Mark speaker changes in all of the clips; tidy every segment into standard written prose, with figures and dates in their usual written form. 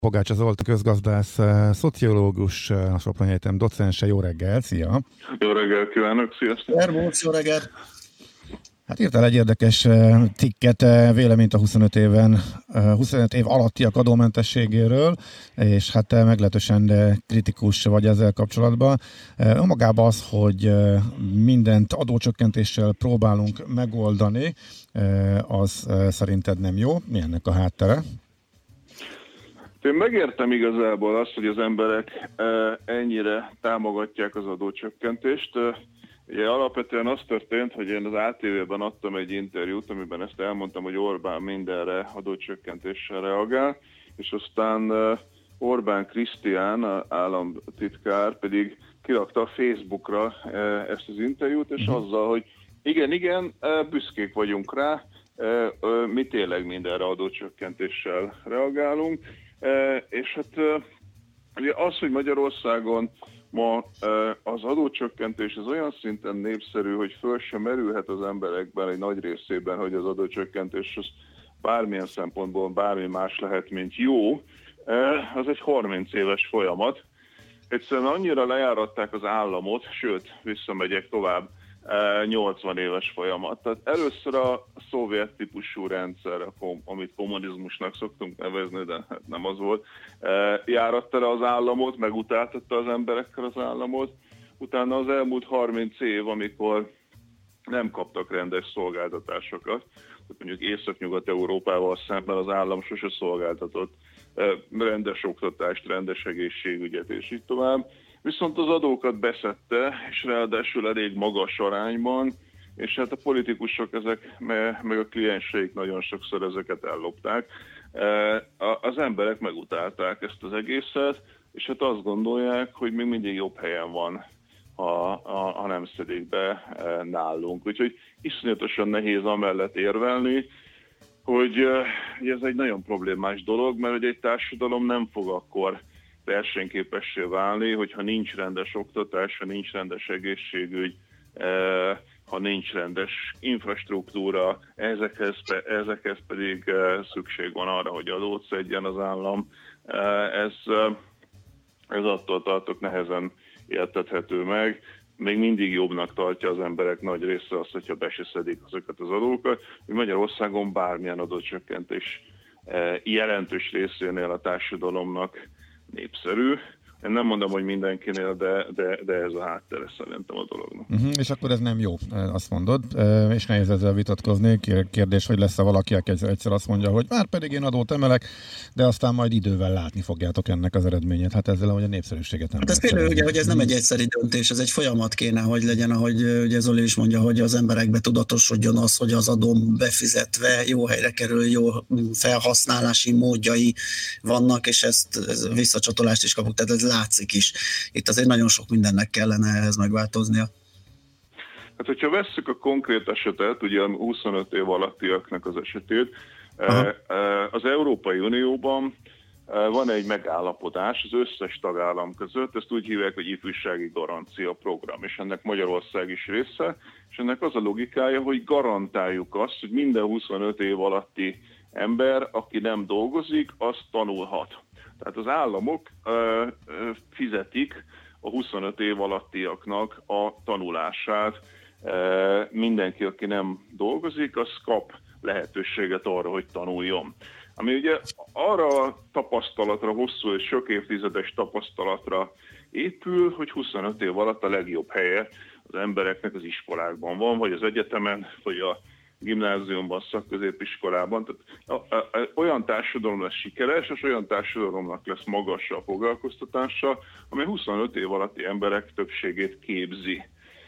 Speaker 1: Pogácsa Zsolt, közgazdász, szociológus, a Soproni Egyetem docense. Jó reggel, szia!
Speaker 2: Jó reggel kívánok, sziasztok!
Speaker 3: Szervusz, jó reggelt!
Speaker 1: Hát írtál egy érdekes cikket, véleményt a 25 év alattiak adómentességéről, és hát meglehetősen kritikus vagy ezzel kapcsolatban. Önmagában az, hogy mindent adócsökkentéssel próbálunk megoldani, az szerinted nem jó? Mi ennek a háttere?
Speaker 2: Én megértem igazából azt, hogy az emberek ennyire támogatják az adócsökkentést. Ugye alapvetően az történt, hogy én az ATV-ben adtam egy interjút, amiben ezt elmondtam, hogy Orbán mindenre adócsökkentéssel reagál, és aztán Orbán Krisztián, államtitkár pedig kirakta a Facebookra ezt az interjút, és azzal, hogy igen, büszkék vagyunk rá, mi tényleg mindenre adócsökkentéssel reagálunk, és hát ugye az, hogy Magyarországon ma az adócsökkentés az olyan szinten népszerű, hogy föl sem merülhet az emberekben egy nagy részében, hogy az adócsökkentés az bármilyen szempontból bármi más lehet, mint jó, az egy 30 éves folyamat. Egyszerűen annyira lejáratták az államot, sőt, visszamegyek tovább, 80 éves folyamat. Tehát először a szovjet típusú rendszer, amit kommunizmusnak szoktunk nevezni, de hát nem az volt, járatta le az államot, megutáltatta az emberekkel az államot. Utána az elmúlt 30 év, amikor nem kaptak rendes szolgáltatásokat, mondjuk Észak-Nyugat-Európával szemben az állam sose szolgáltatott rendes oktatást, rendes egészségügyet és így tovább. Viszont az adókat beszedte, és ráadásul elég magas arányban, és hát a politikusok meg a klienseik nagyon sokszor ezeket ellopták. Az emberek megutálták ezt az egészet, és hát azt gondolják, hogy még mindig jobb helyen van, ha nem szedik be nálunk. Úgyhogy iszonyatosan nehéz amellett érvelni, hogy ez egy nagyon problémás dolog, mert hogy egy társadalom nem fog akkor versenyképessé válni, hogyha nincs rendes oktatás, ha nincs rendes egészségügy, ha nincs rendes infrastruktúra, ezekhez pedig szükség van arra, hogy adót szedjen az állam. Ez attól tartok nehezen értethető meg. Még mindig jobbnak tartja az emberek nagy része azt, hogyha be se szedik azokat az adókat, hogy Magyarországon bármilyen adócsökkentés jelentős részénél a társadalomnak népszerű. Én nem mondom, hogy mindenkinél, de ez a háttere szerintem a dolognak.
Speaker 1: És akkor ez nem jó, azt mondod, és nehéz ezzel vitatkozni. Kérdés, hogy lesz-e valaki, aki egyszer azt mondja, hogy már pedig én adót emelek, de aztán majd idővel látni fogjátok ennek az eredményét. Hát ezzel, hogy a népszerűséget nem
Speaker 3: hát ez például ugye, hogy ez nem egy egyszeri döntés, ez egy folyamat kéne, hogy legyen, ahogy ugye Zoli is mondja, hogy az emberekbe tudatosodjon az, hogy az adó befizetve jó helyre kerül, jó felhasználási módjai vannak, és ez visszacsatolást is kapunk, tehát ez látszik is. Itt azért nagyon sok mindennek kellene ehhez megváltoznia.
Speaker 2: Hát, hogyha vesszük a konkrét esetet, ugye a 25 év alattiaknak az esetét, az Európai Unióban van egy megállapodás az összes tagállam között, ezt úgy hívják, hogy ifjúsági garancia program, és ennek Magyarország is része, és ennek az a logikája, hogy garantáljuk azt, hogy minden 25 év alatti ember, aki nem dolgozik, az tanulhat. Tehát az államok fizetik a 25 év alattiaknak a tanulását. Mindenki, aki nem dolgozik, az kap lehetőséget arra, hogy tanuljon. Ami ugye arra a tapasztalatra, hosszú és sok évtizedes tapasztalatra épül, hogy 25 év alatt a legjobb helye az embereknek az iskolákban van, vagy az egyetemen, vagy a gimnáziumban, szakközépiskolában. Tehát olyan társadalom lesz sikeres, és olyan társadalomnak lesz magas a foglalkoztatása, amely 25 év alatti emberek többségét képzi.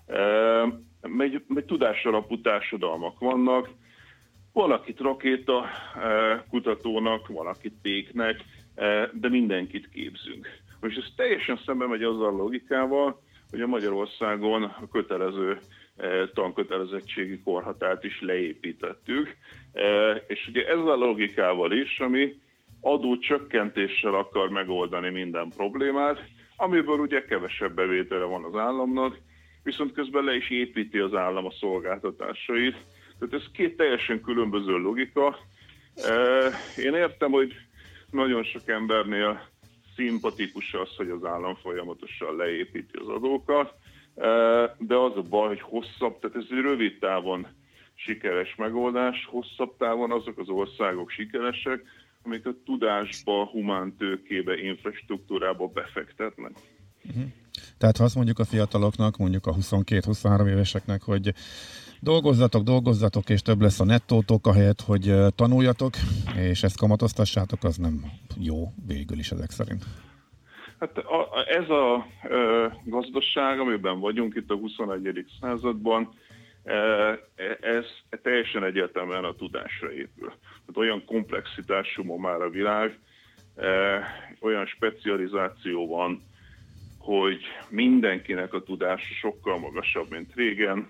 Speaker 2: Egy tudásalapú társadalmak vannak, valakit rakéta kutatónak, valakit péknek, de mindenkit képzünk. Most ez teljesen szembe megy azzal a logikával, hogy a Magyarországon a kötelező tankötelezettségi korhatárt is leépítettük. És ugye ezzel a logikával is, ami adócsökkentéssel akar megoldani minden problémát, amiből ugye kevesebb bevétele van az államnak, viszont közben le is építi az állam a szolgáltatásait. Tehát ez két teljesen különböző logika. Én értem, hogy nagyon sok embernél szimpatikus az, hogy az állam folyamatosan leépíti az adókat, de az a baj, hogy hosszabb, tehát ez egy rövid távon sikeres megoldás, hosszabb távon azok az országok sikeresek, amik a tudásba, humántőkébe, infrastruktúrába befektetnek.
Speaker 1: Tehát ha azt mondjuk a fiataloknak, mondjuk a 22-23 éveseknek, hogy dolgozzatok, és több lesz a nettótok, ahelyett, hogy tanuljatok, és ezt kamatoztassátok, az nem jó végül is ezek szerint.
Speaker 2: Hát ez a gazdaság, amiben vagyunk itt a 21. században, ez teljesen egyértelműen a tudásra épül. Tehát olyan komplexitású ma már a világ, olyan specializáció van, hogy mindenkinek a tudása sokkal magasabb, mint régen.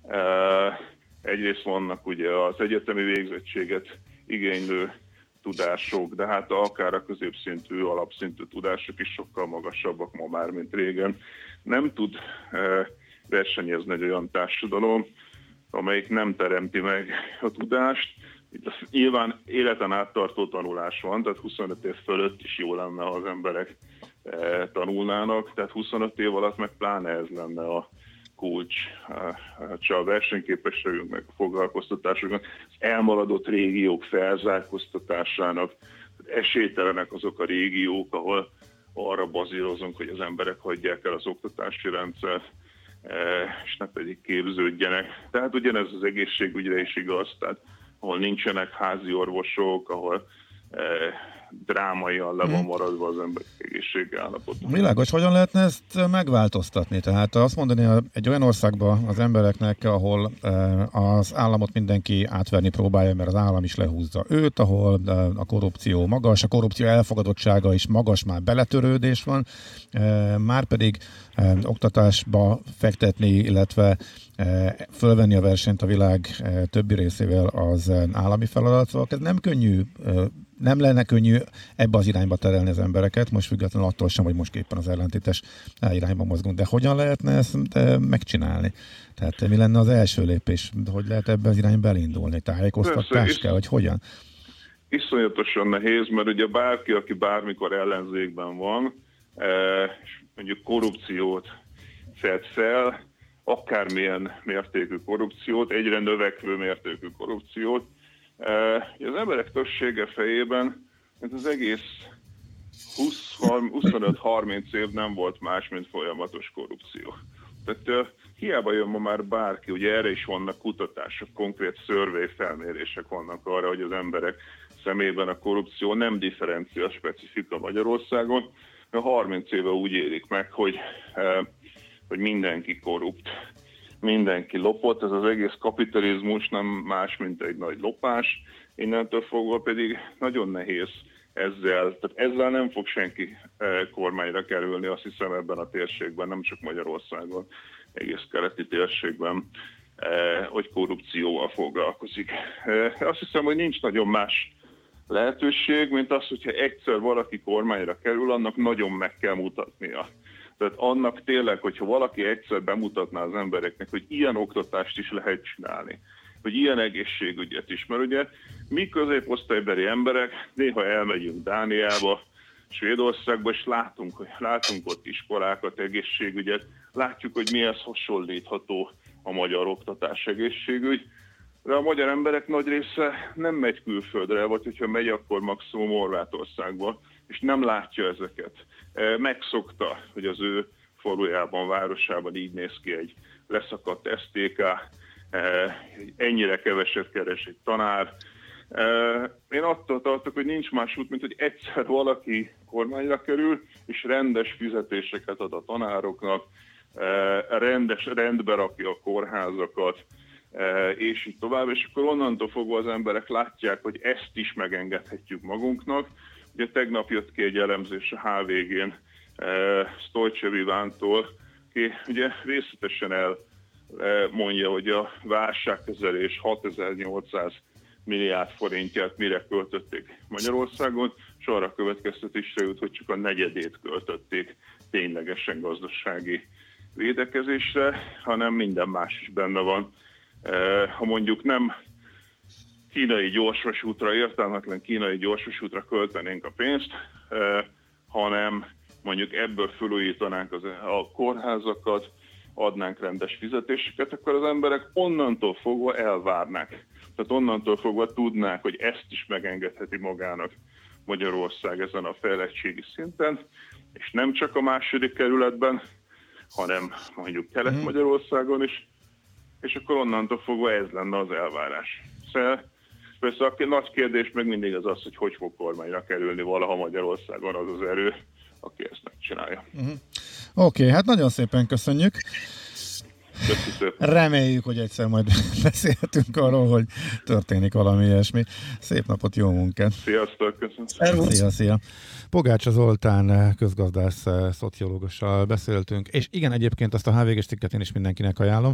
Speaker 2: Egyrészt vannak ugye az egyetemi végzettséget igénylő tudások, de hát akár a középszintű, alapszintű tudások is sokkal magasabbak ma már, mint régen. Nem tud versenyezni egy olyan társadalom, amelyik nem teremti meg a tudást. Itt nyilván életen áttartó tanulás van, tehát 25 év fölött is jó lenne, ha az emberek tanulnának, tehát 25 év alatt meg pláne ez lenne a kulcs a versenyképességünknek, a foglalkoztatásoknak, az elmaradott régiók felzárkóztatásának. Esélytelenek azok a régiók, ahol arra bazírozunk, hogy az emberek hagyják el az oktatási rendszert, és ne pedig képződjenek. Tehát ugyanez az egészségügyre is igaz, tehát ahol nincsenek házi orvosok, ahol drámaian le van maradva az ember egészségi állapot.
Speaker 1: Világos, hogyan lehetne ezt megváltoztatni? Tehát azt mondani egy olyan országban az embereknek, ahol az államot mindenki átverni próbálja, mert az állam is lehúzza őt, ahol a korrupció magas, a korrupció elfogadottsága is magas, már beletörődés van, márpedig oktatásba fektetni, illetve fölvenni a versenyt a világ többi részével az állami feladat, szóval ez nem könnyű, nem lenne könnyű ebbe az irányba terelni az embereket, most függetlenül attól sem, hogy most éppen az ellentétes irányba mozgunk, de hogyan lehetne ezt megcsinálni? Tehát mi lenne az első lépés, hogy lehet ebbe az irányba elindulni? Tájékoztatás kell, vagy hogyan?
Speaker 2: Iszonyatosan nehéz, mert ugye bárki, aki bármikor ellenzékben van, és mondjuk korrupciót fed fel, akármilyen mértékű korrupciót, egyre növekvő mértékű korrupciót. Az emberek többsége fejében az egész 25-30 év nem volt más, mint folyamatos korrupció. Tehát hiába jön ma már bárki, ugye erre is vannak kutatások, konkrét survey felmérések vannak arra, hogy az emberek szemében a korrupció nem differencia specifika Magyarországon. 30 éve úgy élik meg, hogy mindenki korrupt, mindenki lopott, ez az egész kapitalizmus nem más, mint egy nagy lopás, innentől fogva pedig nagyon nehéz ezzel nem fog senki kormányra kerülni, azt hiszem ebben a térségben, nem csak Magyarországon, egész keleti térségben, hogy korrupcióval foglalkozik. Azt hiszem, hogy nincs nagyon más lehetőség, mint az, hogyha egyszer valaki kormányra kerül, annak nagyon meg kell mutatnia. Tehát annak tényleg, hogyha valaki egyszer bemutatná az embereknek, hogy ilyen oktatást is lehet csinálni, hogy ilyen egészségügyet is. Mert ugye mi középosztálybeli emberek néha elmegyünk Dániába, Svédországba, és látunk ott iskolákat, egészségügyet, látjuk, hogy mihez hasonlítható a magyar oktatás, egészségügy, de a magyar emberek nagy része nem megy külföldre, vagy hogyha megy, akkor maximum Horvátországba, és nem látja ezeket. Megszokta, hogy az ő falujában, városában így néz ki egy leszakadt STK, ennyire keveset keres egy tanár. Én attól tartok, hogy nincs más út, mint hogy egyszer valaki kormányra kerül, és rendes fizetéseket ad a tanároknak, rendbe rakja a kórházakat, és így tovább, és akkor onnantól fogva az emberek látják, hogy ezt is megengedhetjük magunknak. Ugye tegnap jött ki egy elemzés a HVG-n Sztojcsev Ivántól, aki ugye részletesen elmondja, hogy a válságkezelés 6800 milliárd forintját mire költötték Magyarországon, és arra következtetésre jut, hogy csak a negyedét költötték ténylegesen gazdasági védekezésre, hanem minden más is benne van. Ha mondjuk nem kínai gyorsvasútra, értelmetlen kínai gyorsvasútra költenénk a pénzt, hanem mondjuk ebből felújítanánk a kórházakat, adnánk rendes fizetéseket, akkor az emberek onnantól fogva elvárnák. Tehát onnantól fogva tudnák, hogy ezt is megengedheti magának Magyarország ezen a fejlettségi szinten, és nem csak a második kerületben, hanem mondjuk Kelet-Magyarországon is, és akkor onnantól fogva ez lenne az elvárás. Szóval persze a nagy kérdés meg mindig az, hogy fog kormányra kerülni valaha Magyarországon az az erő, aki ezt megcsinálja.
Speaker 1: Oké, hát nagyon szépen köszönjük.
Speaker 2: Köszönjük.
Speaker 1: Reméljük, hogy egyszer majd beszélhetünk arról, hogy történik valami ilyesmi. Szép napot, jó munkát!
Speaker 2: Sziasztok, köszönöm!
Speaker 1: Szia! Pogácsa Zoltán közgazdász szociológussal beszéltünk, és igen, egyébként azt a HVG-s cikket én is mindenkinek ajánlom.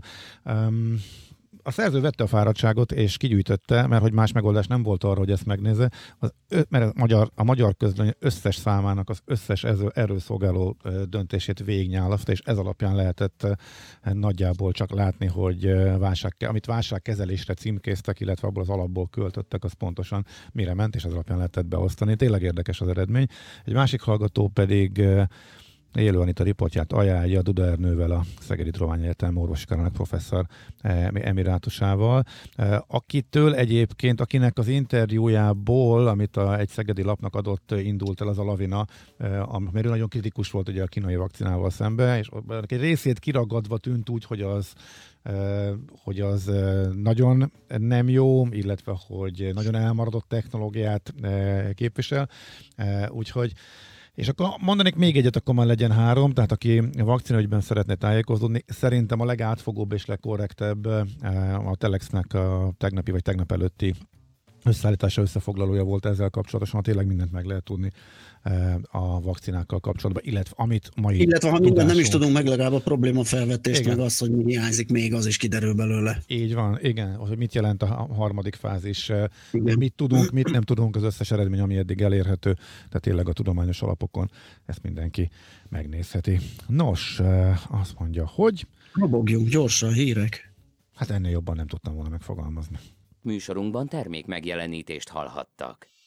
Speaker 1: A szerző vette a fáradtságot, és kigyűjtötte, mert hogy más megoldás nem volt arra, hogy ezt megnézze, mert a magyar közlöny összes számának az összes erről szolgáló döntését végignyálaszta, és ez alapján lehetett nagyjából csak látni, hogy amit válságkezelésre címkéztek, illetve abból az alapból költöttek, az pontosan mire ment, és ez alapján lehetett beosztani. Tényleg érdekes az eredmény. Egy másik hallgató pedig Élő Anita riportját ajánlja Duda Ernővel, a Szegedi Tudományegyetem orvosi karának professzor emirátusával, akitől egyébként, akinek az interjújából, amit egy szegedi lapnak adott, indult el az a lavina, mert ő nagyon kritikus volt ugye a kínai vakcinával szembe, és egy részét kiragadva tűnt úgy, hogy az nagyon nem jó, illetve hogy nagyon elmaradott technológiát képvisel, úgyhogy és akkor mondanék még egyet, akkor már legyen 3, tehát aki vakcinaügyben szeretne tájékozódni, szerintem a legátfogóbb és legkorrektebb a Telexnek a tegnapi vagy tegnap előtti összeállítása, összefoglalója volt ezzel kapcsolatosan, tényleg mindent meg lehet tudni a vakcinákkal kapcsolatban, illetve amit
Speaker 3: illetve ha mindent nem is tudunk meg, legalább a problémafelvetést, meg az, hogy mi hiányzik még, az is kiderül belőle.
Speaker 1: Így van, igen, hogy mit jelent a harmadik fázis, mit tudunk, mit nem tudunk, az összes eredmény, ami eddig elérhető, tehát tényleg a tudományos alapokon ezt mindenki megnézheti. Nos, azt mondja, hogy...
Speaker 3: Robogjunk gyorsan, hírek.
Speaker 1: Hát ennél jobban nem tudtam volna megfogalmazni.
Speaker 4: Műsorunkban termék megjelenítést hallhattak.